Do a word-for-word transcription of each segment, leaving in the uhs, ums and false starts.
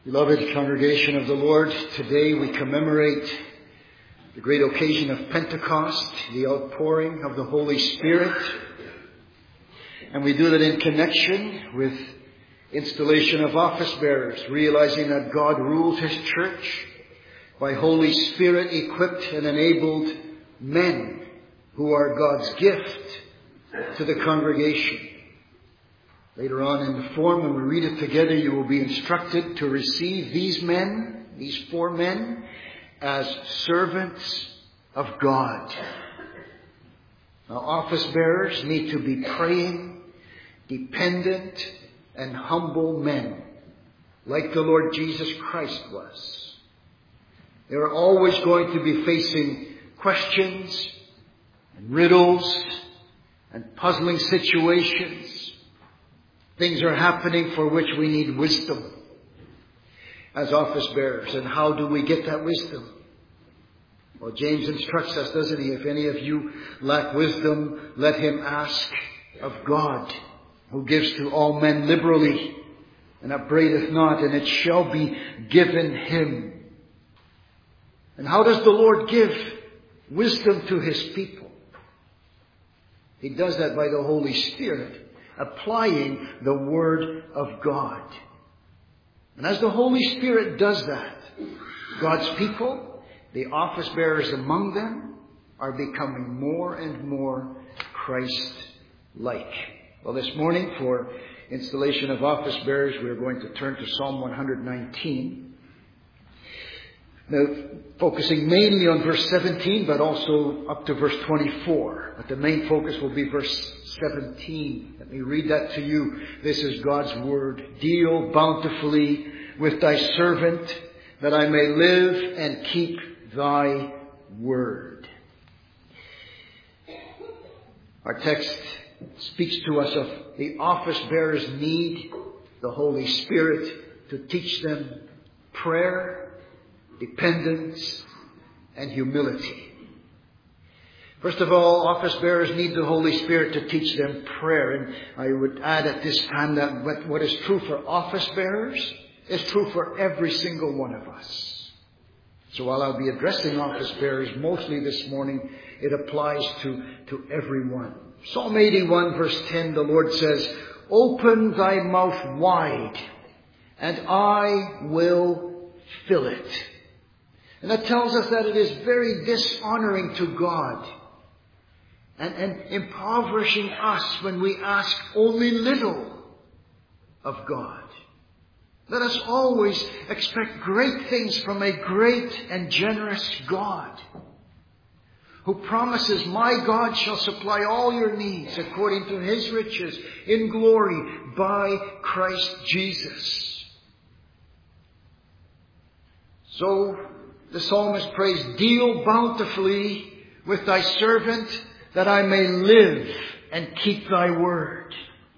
Beloved congregation of the Lord, today we commemorate the great occasion of Pentecost, the outpouring of the Holy Spirit. And we do that in connection with installation of office bearers, realizing that God rules His church by Holy Spirit equipped and enabled men who are God's gift to the congregation. Later on in the form, when we read it together, you will be instructed to receive these men, these four men, as servants of God. Now, office bearers need to be praying, dependent, and humble men, like the Lord Jesus Christ was. They are always going to be facing questions and riddles and puzzling situations. Things are happening for which we need wisdom as office bearers. And how do we get that wisdom? Well, James instructs us, doesn't he? If any of you lack wisdom, let him ask of God, who gives to all men liberally and upbraideth not, and it shall be given him. And how does the Lord give wisdom to His people? He does that by the Holy Spirit, applying the Word of God. And as the Holy Spirit does that, God's people, the office bearers among them, are becoming more and more Christ-like. Well, this morning, for installation of office bearers, we are going to turn to Psalm one nineteen. Now, focusing mainly on verse seventeen, but also up to verse twenty-four. But the main focus will be verse seventeen. Let me read that to you. This is God's Word. Deal bountifully with thy servant, that I may live and keep thy word. Our text speaks to us of the office bearers' need the Holy Spirit to teach them prayer, dependence, and humility. First of all, office bearers need the Holy Spirit to teach them prayer. And I would add at this time that what is true for office bearers is true for every single one of us. So while I'll be addressing office bearers mostly this morning, it applies to, to everyone. Psalm eighty-one verse ten, the Lord says, "Open thy mouth wide, and I will fill it." And that tells us that it is very dishonoring to God and, and impoverishing us when we ask only little of God. Let us always expect great things from a great and generous God, who promises, "My God shall supply all your needs according to His riches in glory by Christ Jesus." So the psalmist prays, "Deal bountifully with thy servant, that I may live and keep thy word."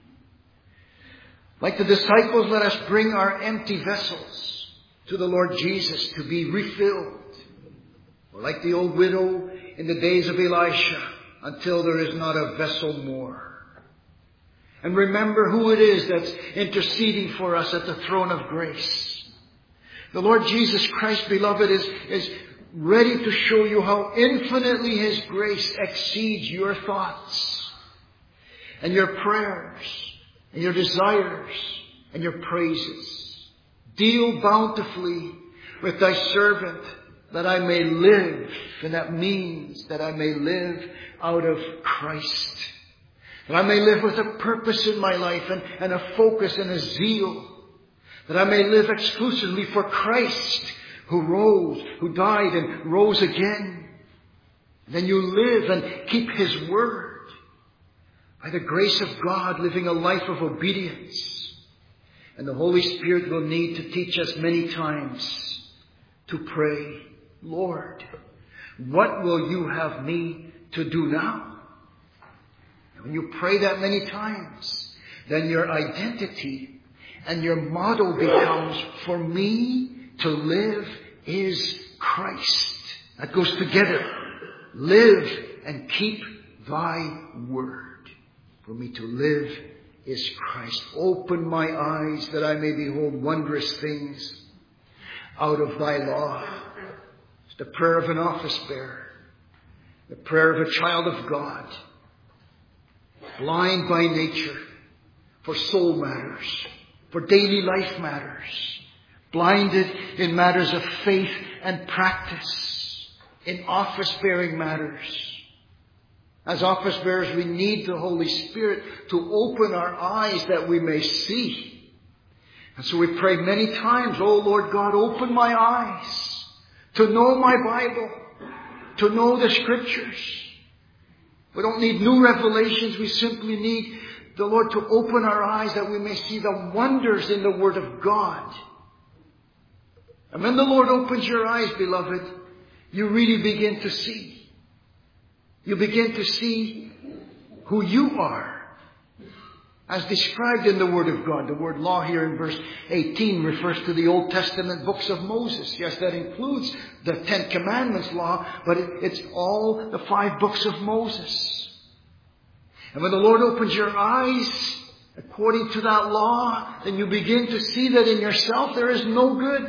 Like the disciples, let us bring our empty vessels to the Lord Jesus to be refilled. Or like the old widow in the days of Elisha, until there is not a vessel more. And remember who it is that's interceding for us at the throne of grace. The Lord Jesus Christ, beloved, is, is ready to show you how infinitely His grace exceeds your thoughts and your prayers and your desires and your praises. Deal bountifully with thy servant, that I may live. And that means that I may live out of Christ. That I may live with a purpose in my life and, and a focus and a zeal. That I may live exclusively for Christ, who rose, who died and rose again. Then you live and keep His word. By the grace of God, living a life of obedience. And the Holy Spirit will need to teach us many times to pray, "Lord, what will you have me to do now?" And when you pray that many times, then your identity and your motto becomes, "For me to live is Christ." That goes together. Live and keep thy word. For me to live is Christ. Open my eyes that I may behold wondrous things out of thy law. It's the prayer of an office bearer, the prayer of a child of God, blind by nature for soul matters, for daily life matters, blinded in matters of faith and practice, in office-bearing matters. As office bearers, we need the Holy Spirit to open our eyes that we may see. And so we pray many times, "Oh Lord God, open my eyes to know my Bible, to know the Scriptures." We don't need new revelations. We simply need the Lord to open our eyes that we may see the wonders in the Word of God. And when the Lord opens your eyes, beloved, you really begin to see. You begin to see who you are, as described in the Word of God. The word law here in verse eighteen refers to the Old Testament books of Moses. Yes, that includes the Ten Commandments law, but it, it's all the five books of Moses. And when the Lord opens your eyes according to that law, then you begin to see that in yourself there is no good.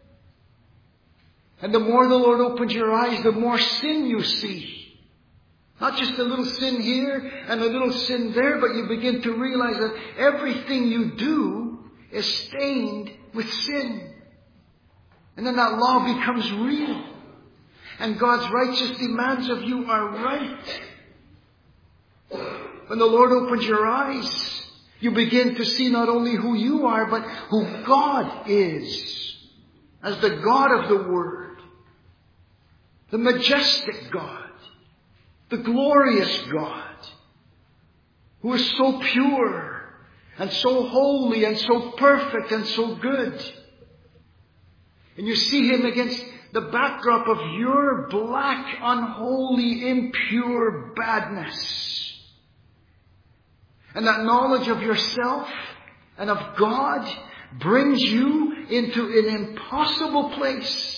And the more the Lord opens your eyes, the more sin you see. Not just a little sin here and a little sin there, but you begin to realize that everything you do is stained with sin. And then that law becomes real. And God's righteous demands of you are right. When the Lord opens your eyes, you begin to see not only who you are, but who God is. As the God of the Word. The majestic God. The glorious God, who is so pure and so holy and so perfect and so good. And you see Him against the backdrop of your black, unholy, impure badness. And that knowledge of yourself and of God brings you into an impossible place.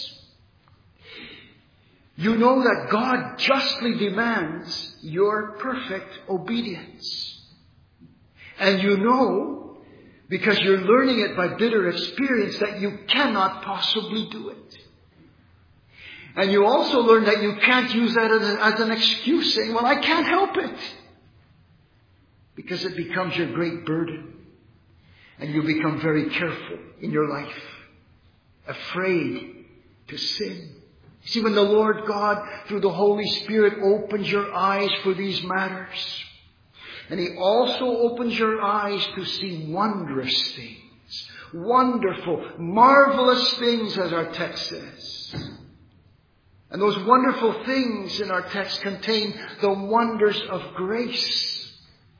You know that God justly demands your perfect obedience. And you know, because you're learning it by bitter experience, that you cannot possibly do it. And you also learn that you can't use that as an excuse, saying, "Well, I can't help it." Because it becomes your great burden. And you become very careful in your life. Afraid to sin. See, when the Lord God, through the Holy Spirit, opens your eyes for these matters, and He also opens your eyes to see wondrous things, wonderful, marvelous things, as our text says. And those wonderful things in our text contain the wonders of grace.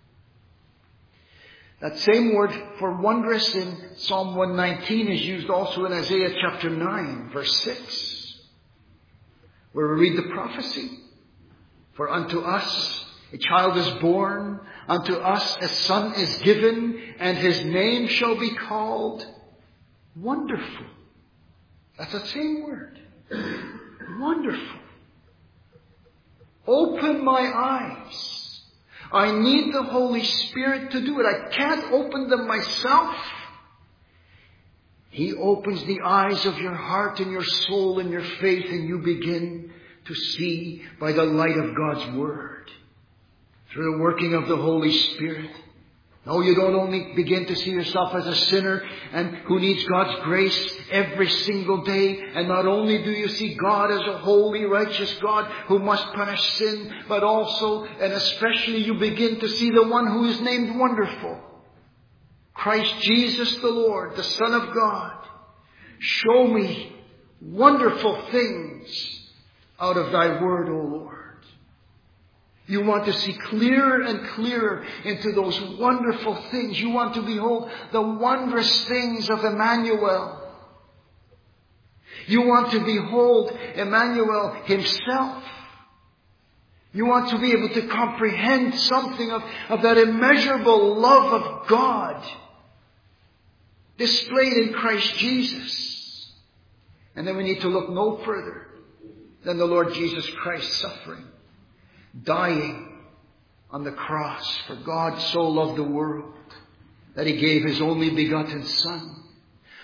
That same word for wondrous in Psalm one nineteen is used also in Isaiah chapter nine, verse six. Where we read the prophecy. "For unto us a child is born, unto us a son is given, and His name shall be called Wonderful." That's the same word. Wonderful. Open my eyes. I need the Holy Spirit to do it. I can't open them myself. He opens the eyes of your heart and your soul and your faith, and you begin to see by the light of God's Word, through the working of the Holy Spirit. No, you don't only begin to see yourself as a sinner and who needs God's grace every single day. And not only do you see God as a holy, righteous God who must punish sin, but also and especially you begin to see the one who is named Wonderful. Christ Jesus the Lord, the Son of God. Show me wonderful things out of thy word, O Lord. You want to see clearer and clearer into those wonderful things. You want to behold the wondrous things of Emmanuel. You want to behold Emmanuel himself. You want to be able to comprehend something of, of that immeasurable love of God displayed in Christ Jesus. And then we need to look no further than the Lord Jesus Christ suffering, dying on the cross. For God so loved the world that He gave His only begotten Son,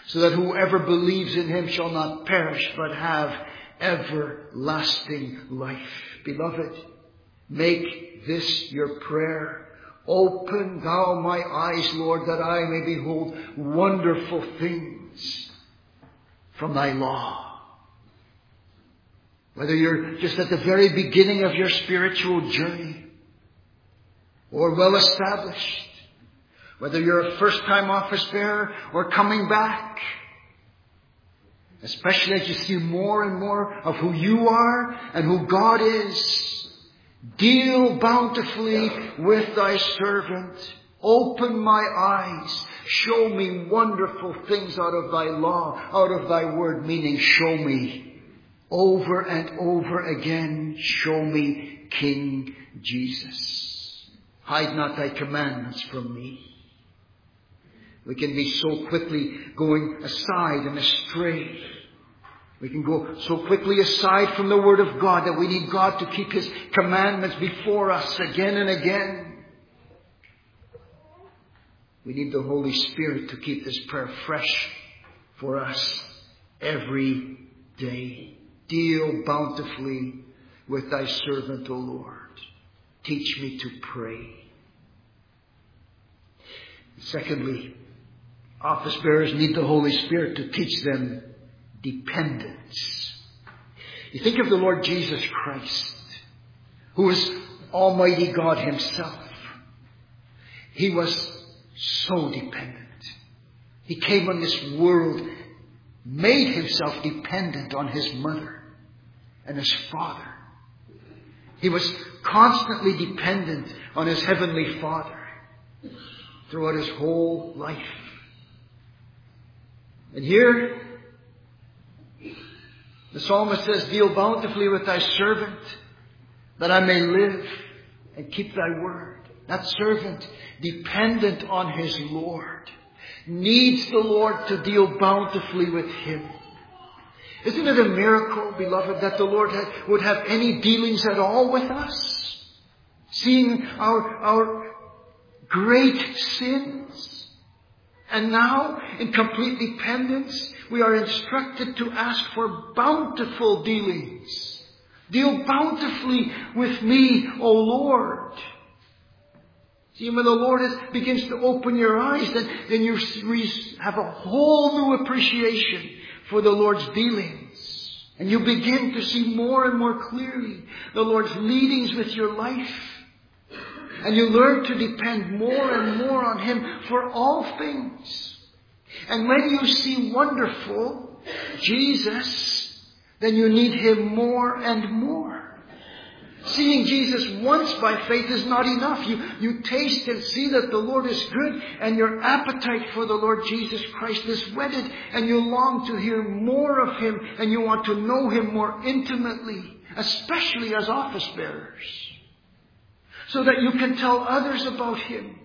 so that whoever believes in him shall not perish, but have everlasting life. Beloved, make this your prayer. Open thou my eyes, Lord, that I may behold wonderful things from thy law. Whether you're just at the very beginning of your spiritual journey or well established, whether you're a first-time office bearer or coming back, especially as you see more and more of who you are and who God is, deal bountifully with thy servant. Open my eyes. Show me wonderful things out of thy law, out of thy word, meaning show me over and over again. Show me King Jesus. Hide not thy commandments from me. We can be so quickly going aside and astray. We can go so quickly aside from the Word of God that we need God to keep His commandments before us again and again. We need the Holy Spirit to keep this prayer fresh for us every day. Deal bountifully with thy servant, O Lord. Teach me to pray. Secondly, office bearers need the Holy Spirit to teach them dependence. You think of the Lord Jesus Christ, who is Almighty God Himself. He was so dependent. He came on this world, made Himself dependent on His mother and His Father. He was constantly dependent on His Heavenly Father throughout His whole life. And here, the psalmist says, deal bountifully with thy servant, that I may live and keep thy word. That servant, dependent on his Lord, needs the Lord to deal bountifully with him. Isn't it a miracle, beloved, that the Lord had, would have any dealings at all with us? Seeing our, our great sins. And now, in complete dependence, we are instructed to ask for bountiful dealings. Deal bountifully with me, O Lord. See, when the Lord is, begins to open your eyes, then, then you have a whole new appreciation for the Lord's dealings. And you begin to see more and more clearly the Lord's leadings with your life. And you learn to depend more and more on Him for all things. And when you see wonderful Jesus, then you need Him more and more. Seeing Jesus once by faith is not enough. You, you taste and see that the Lord is good, and your appetite for the Lord Jesus Christ is whetted, and you long to hear more of Him, and you want to know Him more intimately, especially as office bearers, so that you can tell others about Him.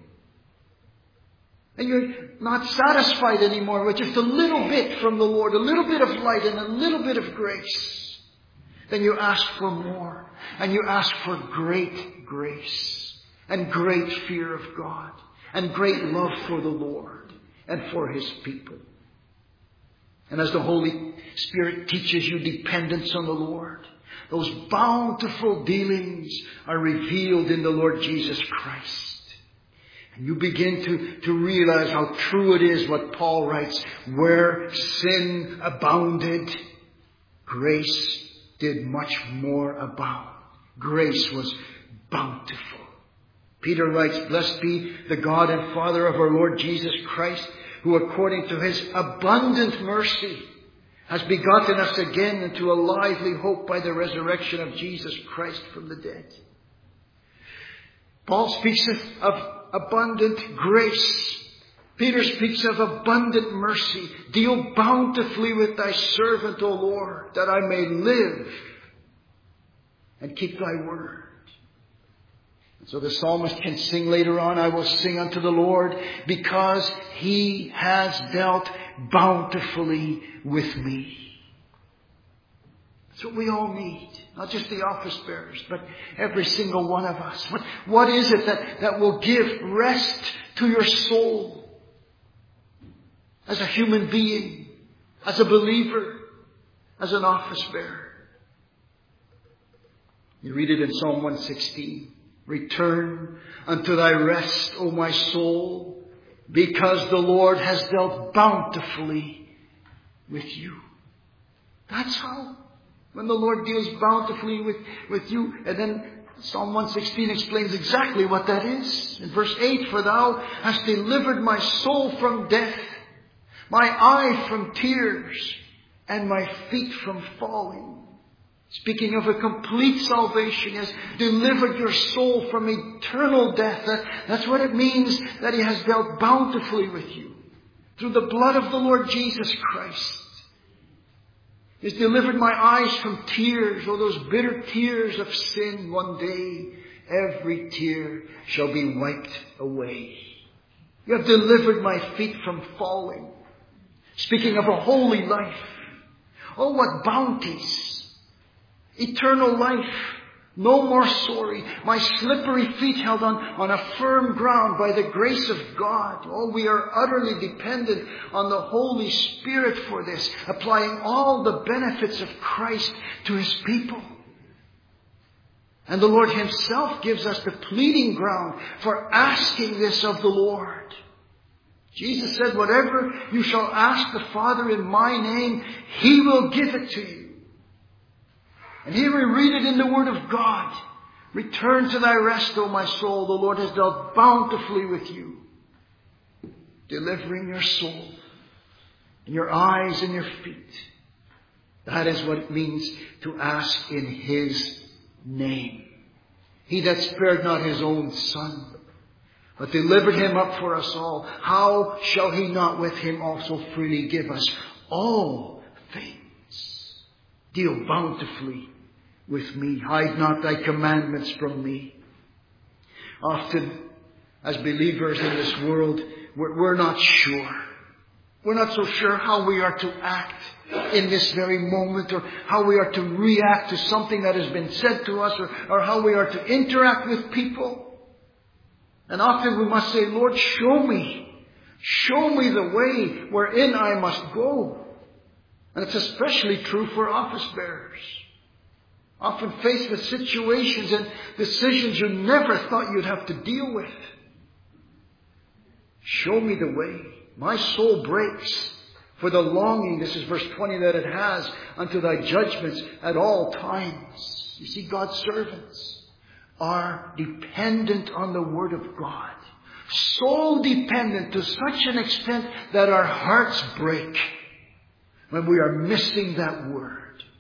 And you're not satisfied anymore with just a little bit from the Lord, a little bit of light and a little bit of grace. Then you ask for more. And you ask for great grace and great fear of God and great love for the Lord and for His people. And as the Holy Spirit teaches you dependence on the Lord, those bountiful dealings are revealed in the Lord Jesus Christ. And you begin to, to realize how true it is what Paul writes. Where sin abounded, grace did much more abound. Grace was bountiful. Peter writes, blessed be the God and Father of our Lord Jesus Christ, who according to His abundant mercy has begotten us again into a lively hope by the resurrection of Jesus Christ from the dead. Paul speaks of, of abundant grace. Peter speaks of abundant mercy. Deal bountifully with thy servant, O Lord, that I may live and keep thy word. And so the psalmist can sing later on, I will sing unto the Lord because He has dealt bountifully with me. That's what we all need. Not just the office bearers, but every single one of us. What, what is it that, that will give rest to your soul? as a human being, as a believer, as an office bearer. You read it in Psalm one sixteen. Return unto thy rest, O my soul, because the Lord has dealt bountifully with you. That's how. When the Lord deals bountifully with, with you. And then Psalm one sixteen explains exactly what that is. In verse eight, for thou hast delivered my soul from death, my eye from tears, and my feet from falling. Speaking of a complete salvation, He has delivered your soul from eternal death. That, that's what it means that He has dealt bountifully with you. Through the blood of the Lord Jesus Christ. He has delivered my eyes from tears, oh, those bitter tears of sin. One day, every tear shall be wiped away. You have delivered my feet from falling. Speaking of a holy life. Oh, what bounties. Eternal life. No more sorry. My slippery feet held on, on a firm ground by the grace of God. Oh, we are utterly dependent on the Holy Spirit for this. Applying all the benefits of Christ to His people. And the Lord Himself gives us the pleading ground for asking this of the Lord. Jesus said, whatever you shall ask the Father in my name, He will give it to you. And here we read it in the Word of God. Return to thy rest, O my soul. The Lord has dealt bountifully with you. Delivering your soul. And your eyes and your feet. That is what it means to ask in His name. He that spared not His own Son, but delivered Him up for us all, how shall He not with Him also freely give us all things? Deal bountifully with me. Hide not thy commandments from me. Often, as believers in this world, we're, we're not sure. We're not so sure how we are to act in this very moment, or how we are to react to something that has been said to us, or, or how we are to interact with people. And often we must say, Lord, show me. Show me the way wherein I must go. And it's especially true for office bearers. Often faced with situations and decisions you never thought you'd have to deal with. Show me the way. My soul breaks for the longing, this is verse twenty, that it has unto thy judgments at all times. You see, God's servants are dependent on the Word of God. So dependent to such an extent that our hearts break when we are missing that Word.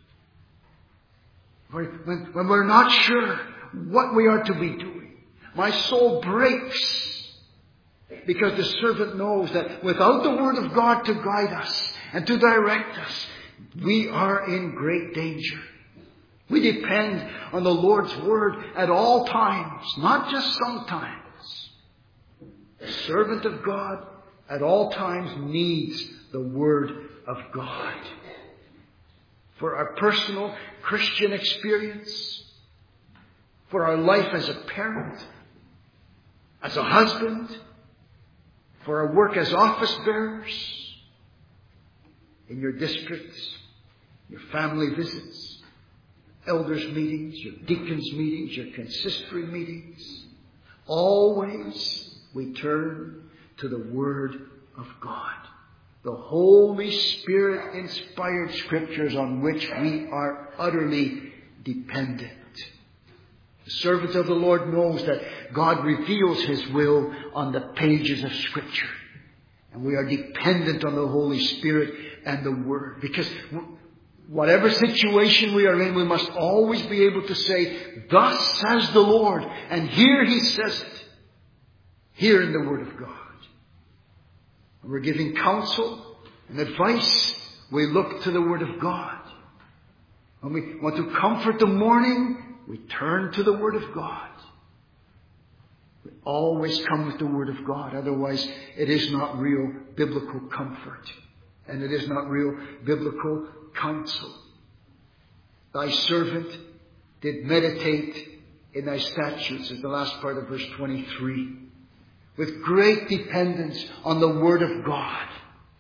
When, when we're not sure what we are to be doing. My soul breaks. Because the servant knows that without the Word of God to guide us and to direct us, we are in great danger. We depend on the Lord's Word at all times, not just sometimes. The servant of God at all times needs the Word of God. For our personal Christian experience, for our life as a parent, as a husband, for our work as office bearers, in your districts, your family visits, elders meetings, your deacons meetings, your consistory meetings. Always we turn to the Word of God. The Holy Spirit inspired Scriptures on which we are utterly dependent. The servant of the Lord knows that God reveals His will on the pages of Scripture. And we are dependent on the Holy Spirit and the Word. Because whatever situation we are in, we must always be able to say, thus says the Lord. And here He says it. Here in the Word of God. When we're giving counsel and advice, we look to the Word of God. When we want to comfort the mourning, we turn to the Word of God. We always come with the Word of God. Otherwise, it is not real biblical comfort. And it is not real biblical counsel. Thy servant did meditate in thy statutes, is the last part of verse twenty-three. With great dependence on the Word of God.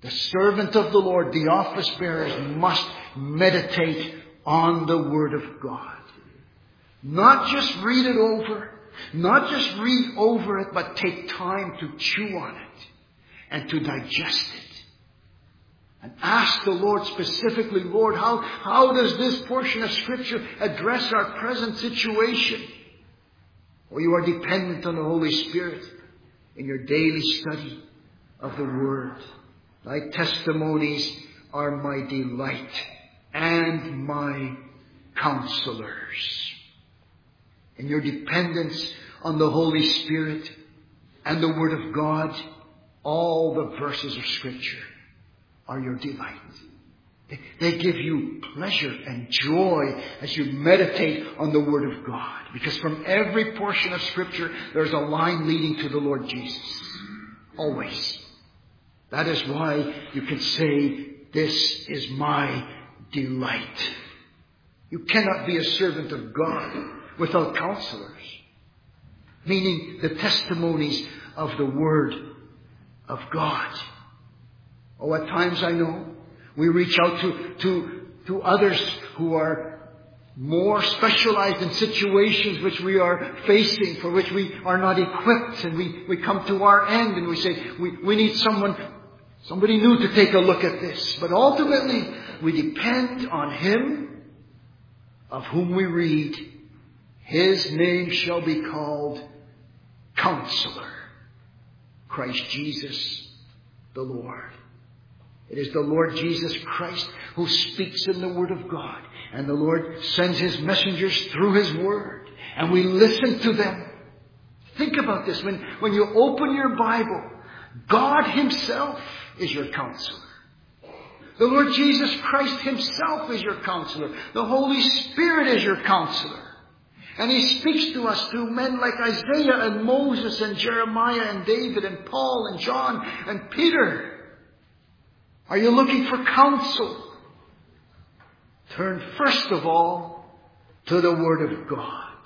The servant of the Lord, the office bearers, must meditate on the Word of God. Not just read it over, not just read over it, but take time to chew on it and to digest it. And ask the Lord specifically, Lord, how, how does this portion of Scripture address our present situation? Or you are dependent on the Holy Spirit in your daily study of the Word. Thy testimonies are my delight and my counselors. In your dependence on the Holy Spirit and the Word of God, all the verses of Scripture are your delight. They, they give you pleasure and joy as you meditate on the Word of God. Because from every portion of Scripture, there's a line leading to the Lord Jesus. Always. That is why you can say, this is my delight. You cannot be a servant of God without counselors. Meaning the testimonies of the Word of God. Oh, at times I know we reach out to, to, to others who are more specialized in situations which we are facing, for which we are not equipped, and we, we come to our end and we say, we, we need someone, somebody new to take a look at this. But ultimately, we depend on Him of whom we read, His name shall be called Counselor, Christ Jesus the Lord. It is the Lord Jesus Christ who speaks in the Word of God. And the Lord sends His messengers through His Word. And we listen to them. Think about this. When, when you open your Bible, God Himself is your counselor. The Lord Jesus Christ Himself is your counselor. The Holy Spirit is your counselor. And He speaks to us through men like Isaiah and Moses and Jeremiah and David and Paul and John and Peter. Are you looking for counsel? Turn first of all to the Word of God.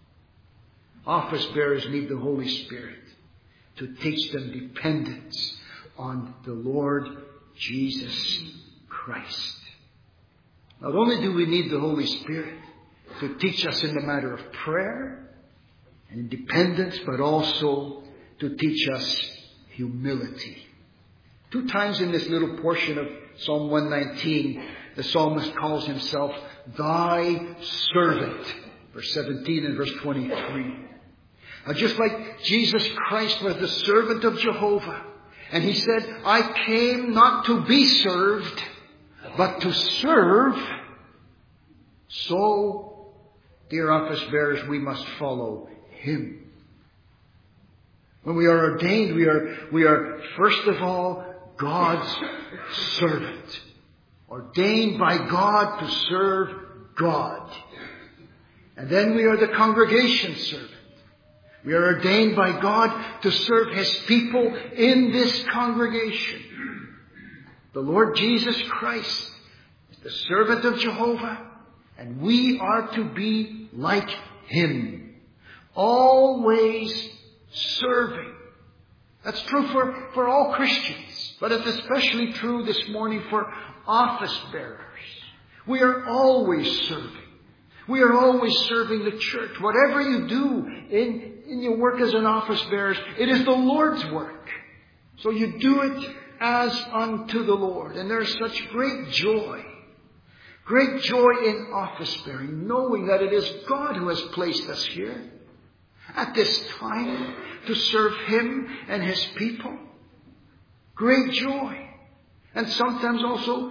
Office bearers need the Holy Spirit to teach them dependence on the Lord Jesus Christ. Not only do we need the Holy Spirit to teach us in the matter of prayer and dependence, but also to teach us humility. Two times in this little portion of Psalm one nineteen, the psalmist calls himself Thy servant. Verse seventeen and verse twenty-three. Now, just like Jesus Christ was the servant of Jehovah, and He said, I came not to be served, but to serve. So, dear office bearers, we must follow Him. When we are ordained, we are, we are first of all God's servant. Ordained by God to serve God. And then we are the congregation's servant. We are ordained by God to serve His people in this congregation. The Lord Jesus Christ is the servant of Jehovah, and we are to be like Him. Always serving. That's true for, for all Christians, but it's especially true this morning for office bearers. We are always serving. We are always serving the church. Whatever you do in, in your work as an office bearer, it is the Lord's work. So you do it as unto the Lord. And there's such great joy. Great joy in office bearing, knowing that it is God who has placed us here at this time to serve Him and His people. Great joy. And sometimes also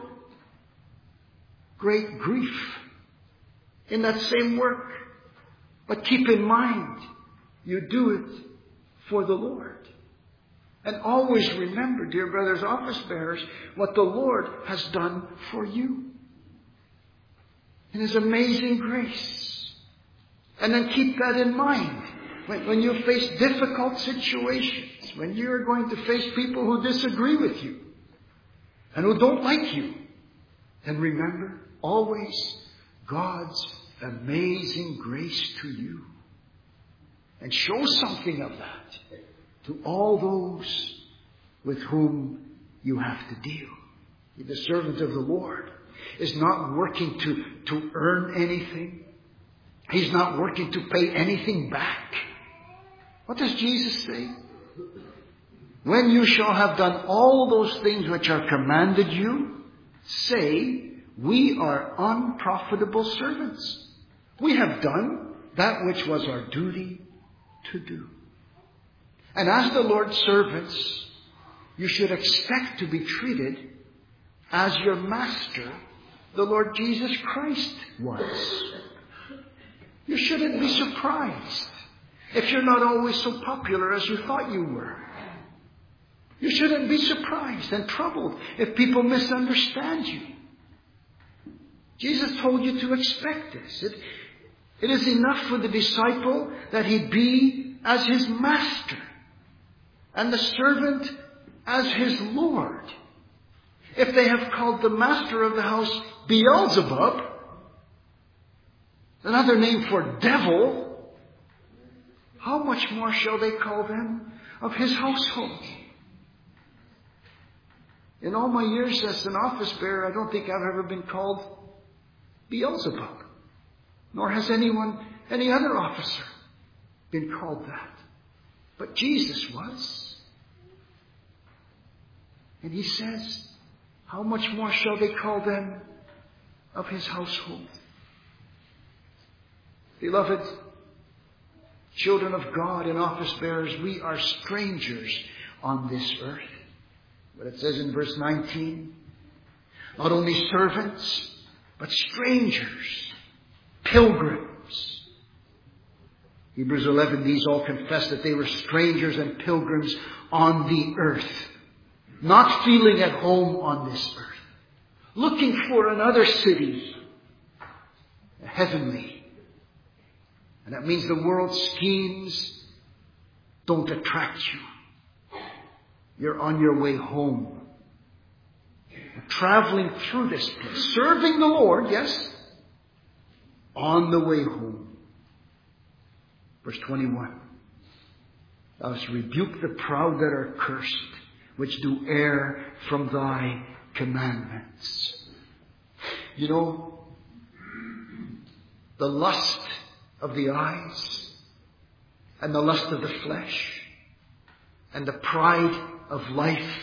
great grief in that same work. But keep in mind, you do it for the Lord. And always remember, dear brothers, office bearers, what the Lord has done for you. In His amazing grace. And then keep that in mind. When, when you face difficult situations, when you're going to face people who disagree with you and who don't like you, then remember always God's amazing grace to you. And show something of that to all those with whom you have to deal. The servant of the Lord is not working to, to earn anything. He's not working to pay anything back. What does Jesus say? When you shall have done all those things which are commanded you, say, we are unprofitable servants. We have done that which was our duty to do. And as the Lord's servants, you should expect to be treated as your master, the Lord Jesus Christ, was. You shouldn't be surprised if you're not always so popular as you thought you were. You shouldn't be surprised and troubled if people misunderstand you. Jesus told you to expect this. It, it is enough for the disciple that he be as his master and the servant as his Lord. If they have called the master of the house Beelzebub, another name for devil, how much more shall they call them of his household? In all my years as an office bearer, I don't think I've ever been called Beelzebub. Nor has anyone, any other officer, been called that. But Jesus was. And he says, how much more shall they call them of his household? Beloved, children of God and office bearers, we are strangers on this earth. But it says in verse nineteen, not only servants, but strangers, pilgrims. Hebrews eleven, these all confess that they were strangers and pilgrims on the earth, not feeling at home on this earth, looking for another city, a heavenly. And that means the world's schemes don't attract you. You're on your way home. You're traveling through this place, serving the Lord, yes, on the way home. Verse twenty-one. Thou hast rebuked the proud that are cursed, which do err from thy commandments. You know, the lust of the eyes and the lust of the flesh and the pride of life,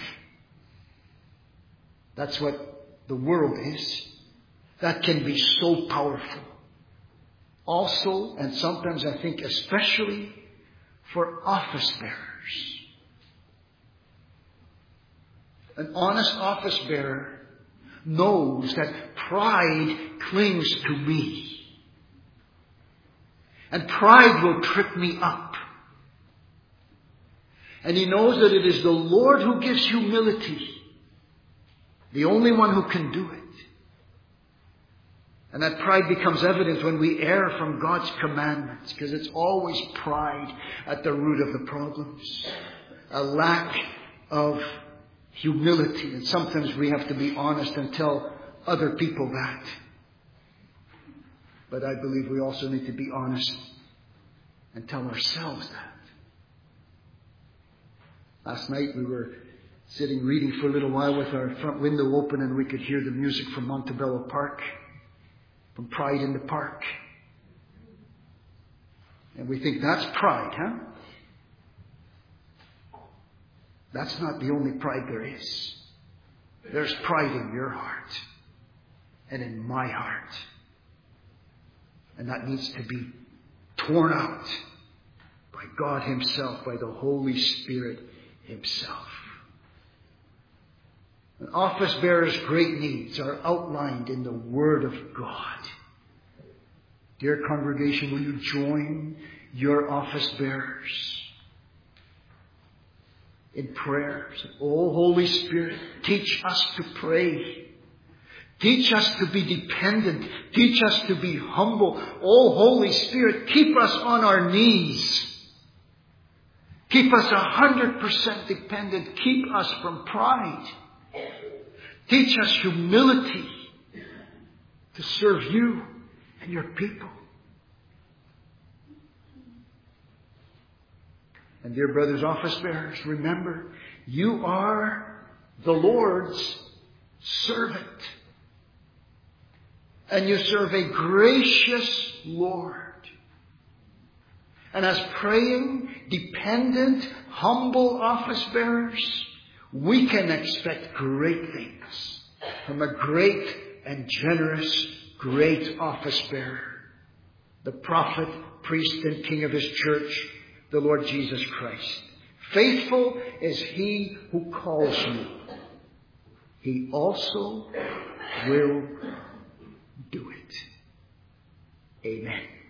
that's what the world is. That can be so powerful. Also, and sometimes I think especially for office bearers. An honest office bearer knows that pride clings to me. And pride will trip me up. And he knows that it is the Lord who gives humility. The only one who can do it. And that pride becomes evident when we err from God's commandments, because it's always pride at the root of the problems. A lack of humility. And sometimes we have to be honest and tell other people that. But I believe we also need to be honest and tell ourselves that. Last night we were sitting reading for a little while with our front window open, and we could hear the music from Montebello Park, from Pride in the Park. And we think that's pride, huh? That's not the only pride there is. There's pride in your heart and in my heart. And that needs to be torn out by God Himself, by the Holy Spirit Himself. An office bearer's great needs are outlined in the Word of God. Dear congregation, will you join your office bearers in prayers? Oh, Holy Spirit, teach us to pray. Teach us to be dependent. Teach us to be humble. Oh, Holy Spirit, keep us on our knees. Keep us a hundred percent dependent. Keep us from pride. Teach us humility to serve you and your people. And dear brothers, office bearers, remember, you are the Lord's servant. And you serve a gracious Lord. And as praying, dependent, humble office bearers, we can expect great things from a great and generous, great office bearer, the prophet, priest, and king of his church, the Lord Jesus Christ. Faithful is he who calls you. He also will do it. Amen.